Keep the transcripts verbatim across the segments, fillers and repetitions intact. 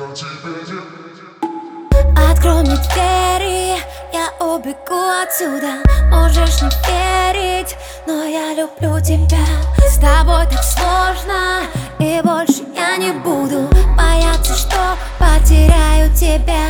Открой мне двери, я убегу отсюда. Можешь не верить, но я люблю тебя. С тобой так сложно, и больше я не буду бояться, что потеряю тебя.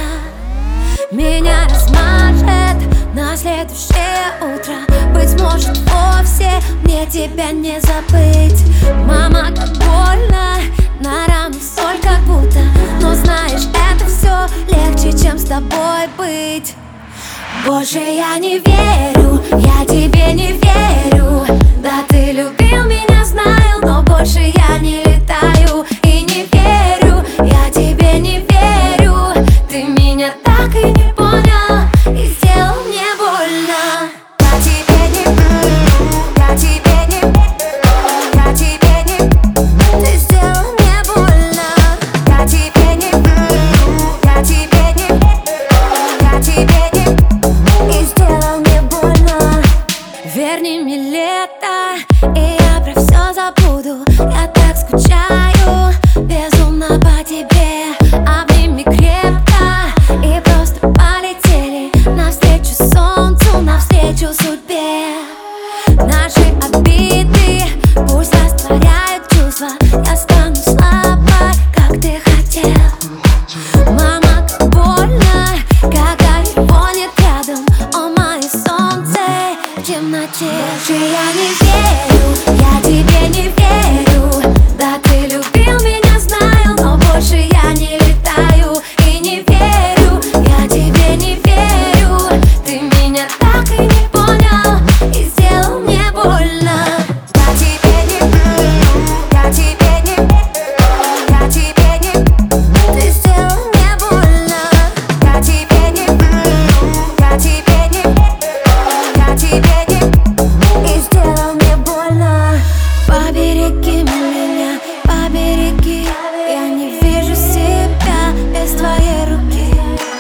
Меня размажет на следующее утро. Быть может, вовсе мне тебя не забыть. Мама, как больно, на рану соль как будто. Но знаешь, это все легче, чем с тобой быть. Больше я не верю, я тебе не верю. Да, ты любил меня, знаю, но больше я не летаю и не верю. Я тебе не верю, ты меня так и не понял и сделал мне больно. Я тебе не верю, я тебе не верю, я тебе не, ты сделал мне больно. Я тебе не верю, я тебе не верю, я тебе не, и сделал мне больно. Верни мне лето, и я про все забуду. Я так скучаю, безумно по тебе. Обними крепко и просто полетели навстречу солнцу, навстречу судьбе. Наши обиды пусть растворяют чувства. Я стану слабой, как ты хотел. Мама, как больно, когда его нет рядом. О, мое солнце в темноте. Больше я не верю, я тебе не верю. Да, ты любил меня, знаю, но больше я не летаю и не верю. Я тебе не верю, ты меня так и не понял и сделал мне больно. Я тебе не верю, я тебе не верю, я тебе не, ты сделал мне больно. Я тебе не верю, я тебе не верю, я тебе не, и сделал мне больно. Побереги меня, побереги, я не вижу себя без твоей руки.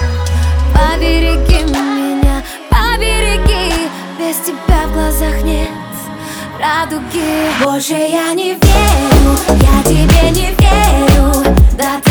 Побереги меня, побереги, без тебя в глазах нет радуги. Больше я не верю, я тебе не верю. Да,